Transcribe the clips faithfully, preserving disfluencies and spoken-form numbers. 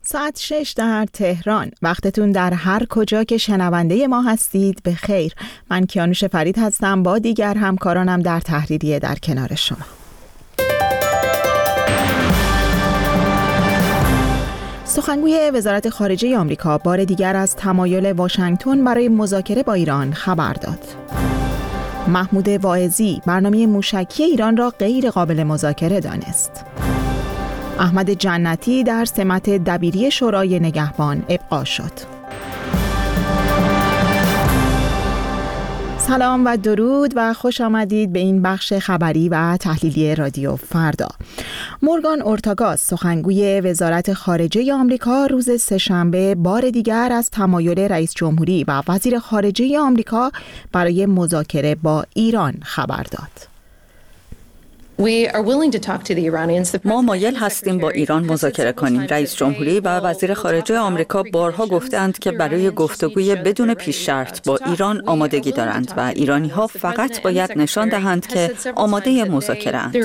ساعت شش در تهران. وقتتون در هر کجا که شنونده ما هستید به خیر. من کیانوش فرید هستم با دیگر همکارانم در تحریریه در کنار شما. سخنگوی وزارت خارجه آمریکا بار دیگر از تمایل واشنگتن برای مذاکره با ایران خبر داد. محمود واعظی برنامه موشکی ایران را غیر قابل مذاکره دانست. احمد جنتی در سمت دبیری شورای نگهبان ابقا شد. سلام و درود و خوش آمدید به این بخش خبری و تحلیلی رادیو فردا. مورگان اورتاگا سخنگوی وزارت خارجه آمریکا روز سه‌شنبه بار دیگر از تمایل رئیس جمهوری و وزیر خارجه آمریکا برای مذاکره با ایران خبر داد. ما مایل هستیم با ایران مذاکره کنیم. رئیس جمهوری و وزیر خارجه آمریکا بارها گفتند که برای گفتگوی بدون پیش شرط با ایران آمادگی دارند و ایرانی‌ها فقط باید نشان دهند که آماده مذاکره اند.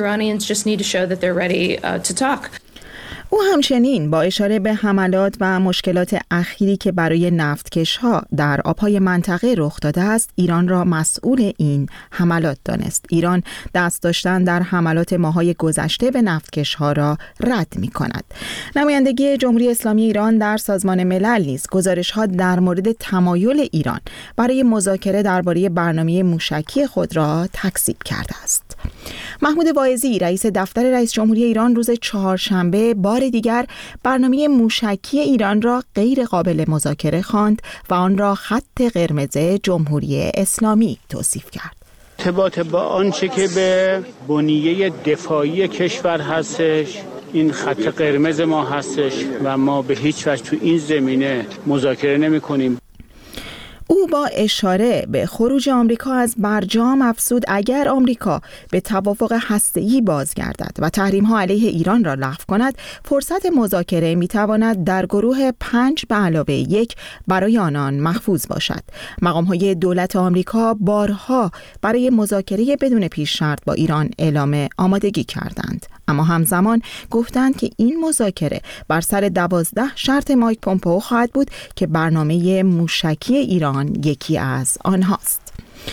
او همچنین با اشاره به حملات و مشکلات اخیری که برای نفتکش‌ها در آب‌های منطقه رخ داده است، ایران را مسئول این حملات دانست. ایران دست داشتن در حملات ماه‌های گذشته به نفتکش‌ها را رد می‌کند. نمایندگی جمهوری اسلامی ایران در سازمان ملل نیز گزارش‌ها در مورد تمایل ایران برای مذاکره درباره برنامه موشکی خود را تکذیب کرده است. محمود واعظی رئیس دفتر رئیس جمهوری ایران روز چهارشنبه بار دیگر برنامه موشکی ایران را غیر قابل مذاکره خواند و آن را خط قرمز جمهوری اسلامی توصیف کرد. ارتباط با آنچه که به بنیه دفاعی کشور هستش، این خط قرمز ما هستش و ما به هیچ وجه تو این زمینه مذاکره نمی کنیم. او با اشاره به خروج آمریکا از برجام افزود اگر آمریکا به توافق هسته‌ای بازگردد و تحریم‌ها علیه ایران را لغو کند، فرصت مذاکره می‌تواند در گروه پنج به علاوه یک برای آنان محفوظ باشد. مقام‌های دولت آمریکا بارها برای مذاکره بدون پیش شرط با ایران اعلام آمادگی کردند، اما همزمان گفتند که این مذاکره بر سر دوازده شرط مایک پومپئو خواهد بود که برنامه موشکی ایران یکی از آنهاست.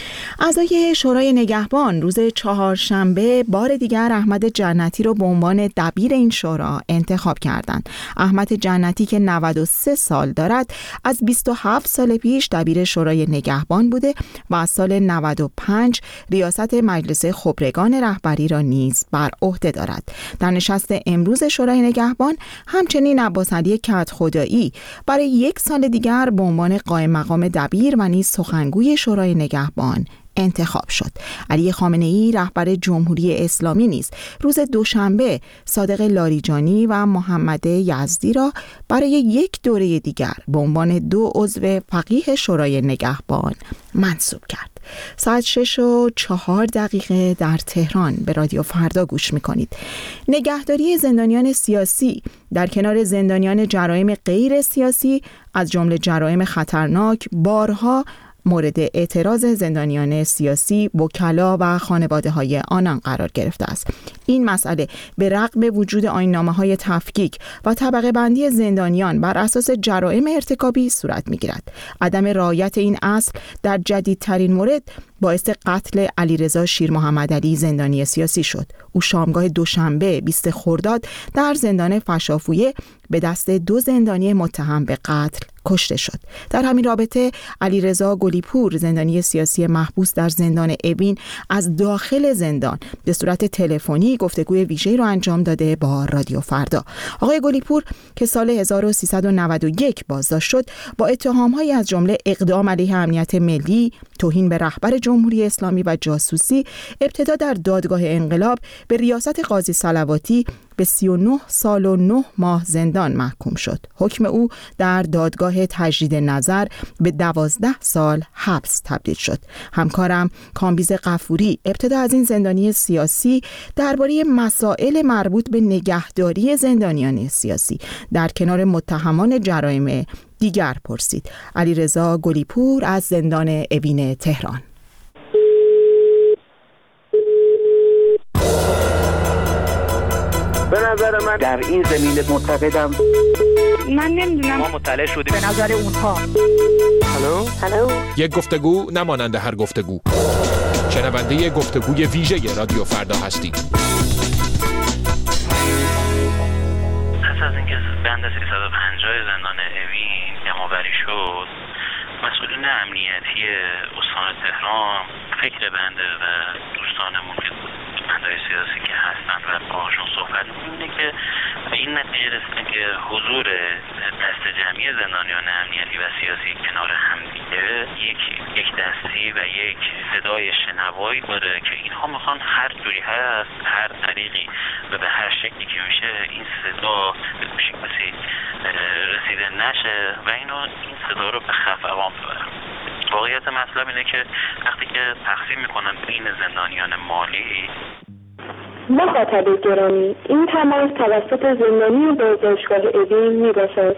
اعضای شورای نگهبان روز چهارشنبه بار دیگر احمد جنتی را به عنوان دبیر این شورا انتخاب کردند. احمد جنتی که نود و سه سال دارد از بیست و هفت سال پیش دبیر شورای نگهبان بوده و از سال نود و پنج ریاست مجلس خبرگان رهبری را نیز بر عهده دارد. در نشست امروز شورای نگهبان همچنین عباس علی کدخدایی برای یک سال دیگر به عنوان قائم مقام دبیر و نیز سخنگوی شورای نگهبان انتخاب شد. علی خامنه‌ای رهبر جمهوری اسلامی نیز روز دوشنبه صادق لاریجانی و محمد یزدی را برای یک دوره دیگر به عنوان دو عضو فقیه شورای نگهبان منصوب کرد. ساعت شش و چهار دقیقه در تهران به رادیو فردا گوش میکنید. نگهداری زندانیان سیاسی در کنار زندانیان جرایم غیر سیاسی از جمله جرایم خطرناک بارها مورد اعتراض زندانیان سیاسی، وکلا و خانواده های آنان قرار گرفته است. این مسئله به رغم وجود آیین‌نامه‌های تفکیک و طبقه بندی زندانیان بر اساس جرایم ارتکابی صورت می‌گیرد. عدم رعایت این اصل در جدیدترین مورد باعث قتل علیرضا شیرمحمدعلی زندانی سیاسی شد. او شامگاه دوشنبه بیست خرداد در زندان فشافویه به دست دو زندانی متهم به قتل کشته شد. در همین رابطه علیرضا گلیپور زندانی سیاسی محبوس در زندان اوین از داخل زندان به صورت تلفنی گفتگوی ویژه‌ای را انجام داده با رادیو فردا. آقای گلیپور که سال هزار و سیصد و نود و یک بازداشت شد با اتهام‌هایی از جمله اقدام علیه امنیت ملی، توهین به رهبر جمهوری اسلامی و جاسوسی، ابتدا در دادگاه انقلاب به ریاست قاضی صلواتی به سی و نه سال و نه ماه زندان محکوم شد. حکم او در دادگاه تجدید نظر به دوازده سال حبس تبدیل شد. همکارم کامبیز غفوری ابتدا از این زندانی سیاسی درباره مسائل مربوط به نگهداری زندانیان سیاسی در کنار متهمان جرایم دیگر پرسید. علیرضا گلیپور از زندان اوین تهران. به نظر من در این زمینه معتقدم من نمیدونم. ما مطلع شدیم. به نظر اونها. هلو هلو. یک گفتگو نمانند هر گفتگو. شنونده گفتگوی ویژه رادیو فردا هستید. پس از اینکه بند سیصد و پنجاه زندان اوین جمع‌آوری شد، مسئولین امنیتی استان تهران فکر بنده و دوستانمون که بندهای سیاسی که هستن و باهاشون صحبت می‌کنه که به این نتیجه رسیدن که حضور دست جمعی زندانیان امنیتی و سیاسی کنار همدیگه یک یک دستی و یک صدای شنوایی داره که اینها میخوان هر جوری هست، هر طریقی و به هر شکلی که میشه این صدا به گوش کسی رسیده نشه و اینو این صدا رو به خف عوام ببرن. واقعیت مطلب اینه که وقتی که تقسیم میکنن بین زندانیان مالی، مخاطب گرامی، این تماس توسط زندانی بازداشتگاه اوین می‌رسد.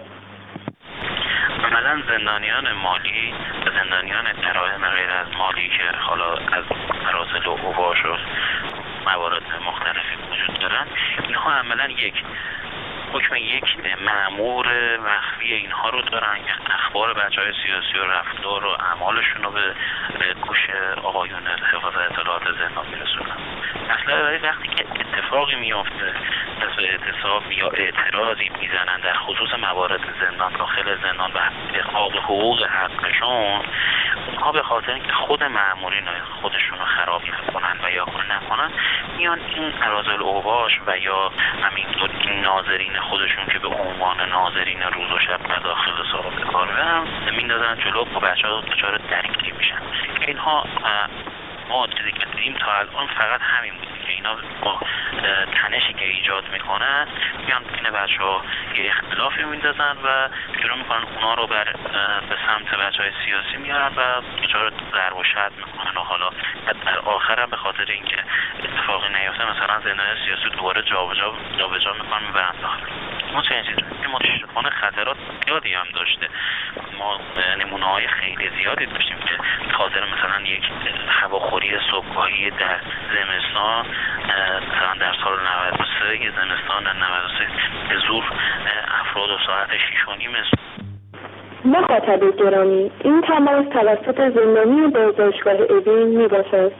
عملاً زندانیان مالی و زندانیان جرایم غیر از مالی که حالا از مراسل و اوباش و موارد مختلفی وجود دارن، اینها عملاً یک حکم یک مأمور مخفی اینها رو دارن که اخبار بچهای سیاسی و رفتار و اعمالشون رو به گوش آقایون حفاظت اطلاعات زندان میرسونن. اصلا وقتی که اتفاقی میفته دست به اعتصاب یا اعتراضی میزنن در خصوص موارد زندان داخل زندان و احقاق حقوق حقشون، اونها به خاطر اینکه خود مأمورین خودشون رو خراب نکنن و یا نکنن میان این اراذل اوباش و یا همینطور این ناظرین خودشون که به عنوان ناظرین روز و شب مداخل سابق کار برن میندازن جلو و بچه‌ها دچار درگیری میشن. اینها ما چیزی که دیدیم تا الان فقط همین بود که اینا با تنشی که ایجاد میکنن میان بین بچه‌ها یه اختلافی میندازن و شروع میکنن اونا رو بر به سمت بچه‌های سیاسی میارن و دچار ضرب و شتم میکنن و حالا در آخر هم به خاطر اینکه اتفاقی نیفته مثلا زندان سیاسی دوباره جابجا جابجا میکنن میبرن داخل. ما چه چیزی که متأسفانه خطرات زیادی هم داشته. ما نمونه‌های خیلی زیادی داشتیم که خاطر مثلا یک هواخوری صبحگاهی در زمستان، مثلا در سال نود و سه یه زمستان نود و سه به زور افراد و ساعت شش و نیم مخاطب گرامی، این تماس توسط زندانی بازداشتگاه اوین می‌رسد.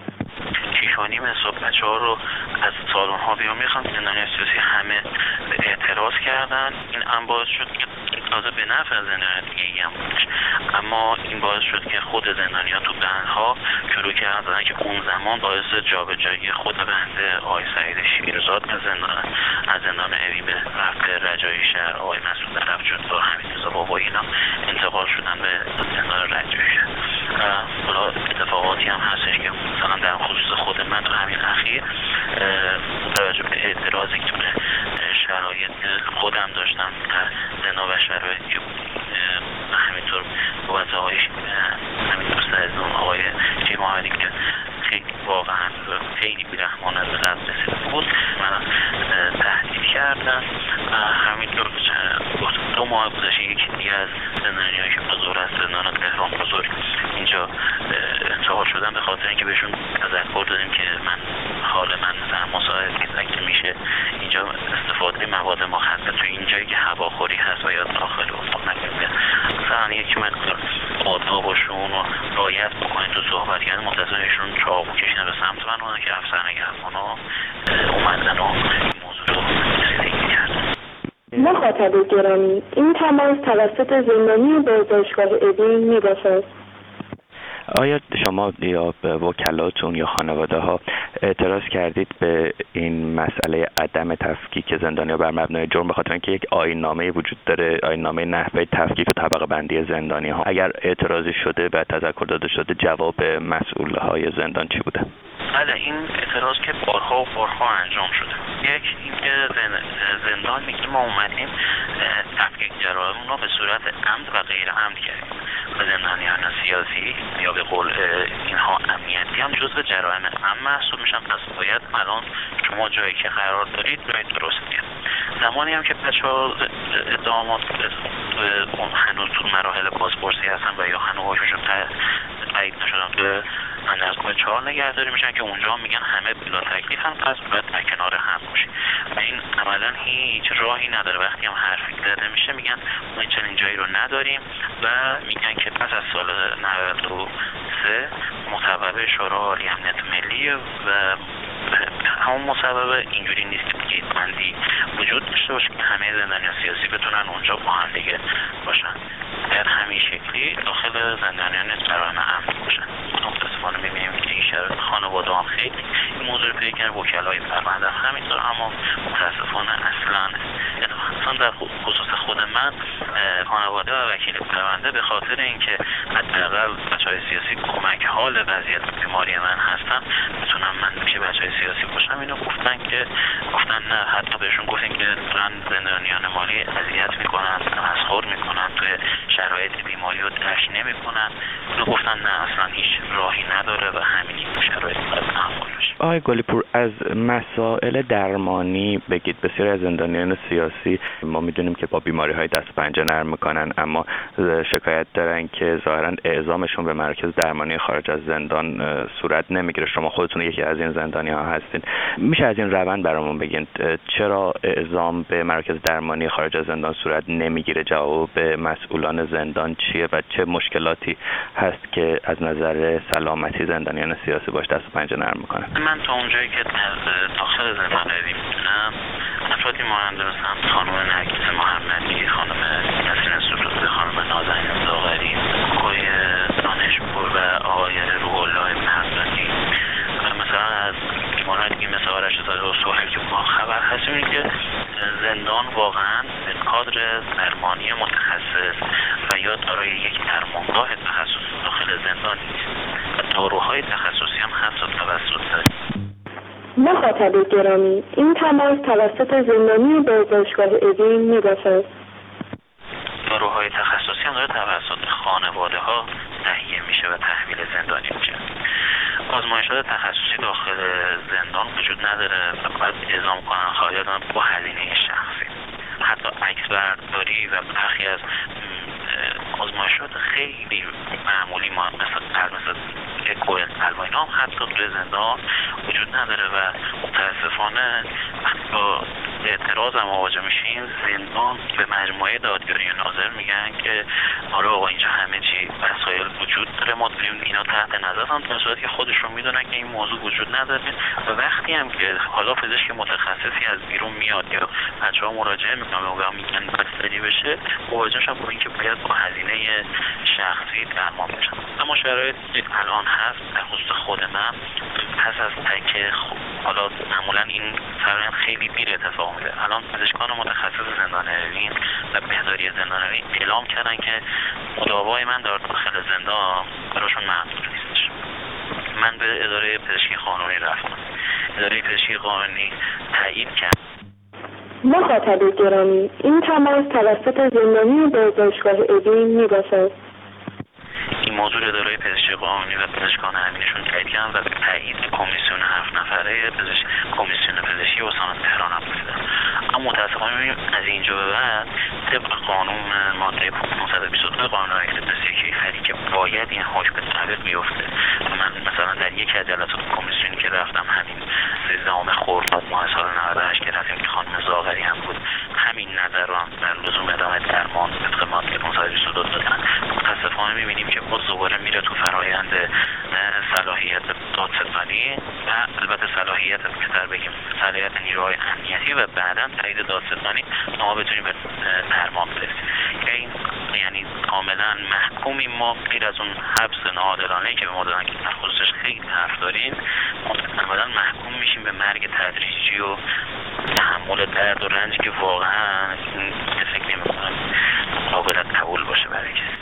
شش و نیم صبح بچه‌ها رو از سالن ها بیرون میخوان. زندانیان سیاسی همه اعتراض کردن. این هم باعث شد که تازه به نفع زندانیان دیگه هم بودش، اما این باعث شد که خود زندانیان تو بندها شروع کردن که اون زمان باعث جابجایی خود بنده آقای سعید شیرزاد از زندان از زندان اوین به رفته رجایی شهر آقای مسعود رفجون و حمیدرضا بابایی اینا انتقال شدن به زندان رجایی شهر. حالا اتفاقاتی هم هستش که مثلا در خصوص خود من همین اخیر توجه به اعتراضی که به شرایط خودم داشتم در زندان و شرایطی که همینطور قوت های همینطور سرزون آقای جی محمدی که خیلی واقعا خیلی بیرحمانه به لب رسیده بود من تهدید کردن. همینطور دو ماه گذشته یکی دیگه از زندانیایی که بزرگ از زندان تهران بزرگ اینجا انتقال شدن به خاطر اینکه بهشون تذکر دادیم که من حال من مثلا مساعد نیست اگه میشه اینجا استفاده مواد مخدر تو اینجایی که هواخوری هست و یا داخل اتاق نکنید مثلا یک مقدار آدابشون و رعایت بکنید تو صحبت کردن منتظرشون چاقو کشیدن به سمت من اونا که افسر نگهبانا اومدن و این موضوع رو رسیدگی کردن. مخاطب گرامی، این تماس توسط زندانی بازداشتگاه اوین می‌رسد. آیا شما یا وکلاتون یا خانواده ها اعتراض کردید به این مسئله عدم تفکیک زندانیان بر مبنای جرم به خاطر اینکه یک آیین‌نامه وجود داره، آیین‌نامه نحوه تفکیک و طبقه بندی زندانی ها؟ اگر اعتراضی شده و تذکر داده شده جواب مسئول های زندان چی بوده؟ بله، این اعتراض که بارها و بارها انجام شده. یک اینکه زندان میگه ما اومدیم تفکیک جرایم رو به صورت عمد و غیر عمد کردیم. زندانیان سیاسی یا به قول اینها امنیتی هم جزو جرایم عمد محسوب میشن، پس باید الان شما جایی که قرار دارید جای درستیه. زمانی هم که بچه‌ها ادعامات هنوز تو مراحل بازپرسی هستن و یا هنوز هاشون تایید نشدن که بندرگاه چهار نگهداری میشن که اونجا میگن همه بلا تکلیف هم پس باید در کنار هم باشیم و این عملا هیچ راهی نداره. وقتی هم حرفی زده میشه میگن ما چنین جایی رو نداریم و میگن که پس از سال نود و سه مصوبه شورای عالی امنیت ملی و همون مصوبه اینجوری نیست که گیتبندی وجود داشته باشه که همه زندانیان سیاسی بتونن اونجا با هم دیگه باشن. در همین شکلی داخل زندانیان جرایم امن باشن. متاسفانه میبینیم که این شرایط خانواده هم خیلی این موضوع رو پیدا کردن، وکلای پرونده هم همینطور، اما متاسفانه اصلا اصلا در خصوص خود من خانواده و وکیل پرونده به خاطر اینکه حداقل بچهای سیاسی کمک حال وضعیت بیماری من هستن بتونم من میشه بچهای سیاسی باشم، اینو گفتن که گفتن نه، حتی بهشون گفتن که دارن زندانیان مالی اذیت میکنن، مسخره میکنن، توی شرایط بیماری رو درک نمیکنن. اونو گفتن نه، اصلا هیچ راهی نداره و همین شرایط باید تحمل بشه. آقای گلیپور، از مسائل درمانی بگید. بسیاری از زندانیان سیاسی ما میدونیم که با بیماری های دست و پنجه نرم میکنن، اما شکایت دارن که ظاهرا اعزامشون به مرکز درمانی خارج از زندان صورت نمیگیره. شما خودتون یکی از این زندانی ها هستین. میشه از این روند برامون بگین چرا اعزام به مرکز درمانی خارج از زندان صورت نمیگیره؟ جواب مسئولان زندان چیه و چه مشکلاتی هست که از نظر سلامتی زندانیان سیاسی باش دست و پنجه نرم میکنن؟ من تا اونجایی که داخل زندان قیدی میدونم افرادی مانند مثلا خانم نرگس محمدی، خانم نسرین سفروده، خانم نازنین زاغری، آقای دانشپور و آقای روح الله مرزبانی و مثلا از بیماران دیگه مثل آرش زاده و سهیل که ما خبر هستیم این که زندان واقعا به کادر درمانی متخصص و یا دارای یک درمانگاه تخصصی داخل زندان نیست و داروهای تخصصی هم هست و توسط مخاطب گرامی، این تماس توسط زندانی بازداشتگاه اوین می‌باشد. داروهای تخصصی هم داره توسط خانواده ها تهیه میشه و تحویل زندانی میشه. آزمایشات تخصصی داخل زندان وجود نداره و باید اعزام کنن خواهدان با هزینه شخصی. حتی عکس برداری و برخی از آزمایشات خیلی معمولی ما مثل مثل اکو قلب و اینا هم حتی توی زندان وجود نداره و متاسفانه با اعتراض هم مواجه میشیم. زندان به مجموعه دادگاری ناظر میگن که آره آقا اینجا همه چی وسایل وجود داره، ما داریم اینا تحت نظر هم، در صورتی که خودشون میدونن که این موضوع وجود نداره و وقتی هم که حالا پزشک متخصصی از بیرون میاد یا بچه‌ها مراجعه میکنن و میگن بستری بشه، مواجهش هم با اینکه باید با هزینه شخصی درمان بشن. اما شرایط الان هست در خصوص خود من پس از تکه حالا معمولا این فرآیند خیلی دیر اتفاق میفته. الان پزشکان متخصص زندان اوین و بهداری زندان اوین اعلام کردن که مداوای من در داخل زندان براشون محدود نیستش. من به اداره پزشکی قانونی رفتم. اداره پزشکی قانونی تایید کرد. مخاطب گرامی، این تماس توسط زندانی بازداشتگاه اوین می‌باشد. این موضوع اداره پزشکی قانونی و پزشکان امنیشون تایید کردن و به تایید کمیسیون هفت نفره پزشک کمیسیون پزشکی استان تهران هم رسیدن. اما متاسفانه می‌بینیم از اینجا به بعد طبق قانون ماده پانصد و بیست و دو قانون پزشکی هری که باید این حکم به تعبیر بیفته و من مثلا در یک از جلسات کمیسیونی که رفتم همین سیزدهم خرداد ماه سال نود و هشت که رفتیم که خانم زاغری هم بود همین نظر رو هم در لزوم ادامه درمان طبق ماده پانصد و بیست و دو دادن. متاسفانه می‌بینیم که باز دوباره میره تو فرایند صلاحیت دادستانی و البته صلاحیت بهتر بگیم صلاحیت نیروهای امنیتی و بعداً تایید دادستانی ما بتونیم به درمان برسیم. این یعنی کاملا محکومیم ما غیر از اون حبس ناعادلانه‌ای که به ما دادن که در خصوصش خیلی حرف داریم، کاملا محکوم میشیم به مرگ تدریجی و تحمل درد و رنجی که واقعا فکر نمی‌کنم قابل قبول باشه برای کسی.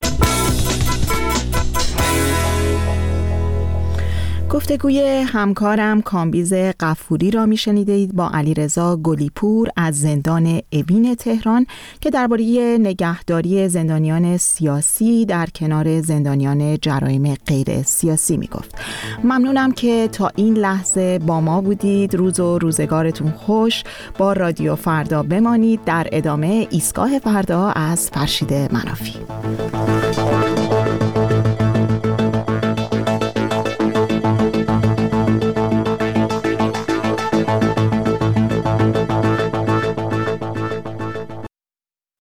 گفتگوی همکارم کامبیز غفوری را میشنیدید با علیرضا گلیپور از زندان اوین تهران که درباره نگهداری زندانیان سیاسی در کنار زندانیان جرایم غیر سیاسی میگفت. ممنونم که تا این لحظه با ما بودید. روز و روزگارتون خوش. با رادیو فردا بمانید. در ادامه ایستگاه فردا از فرشید منافی.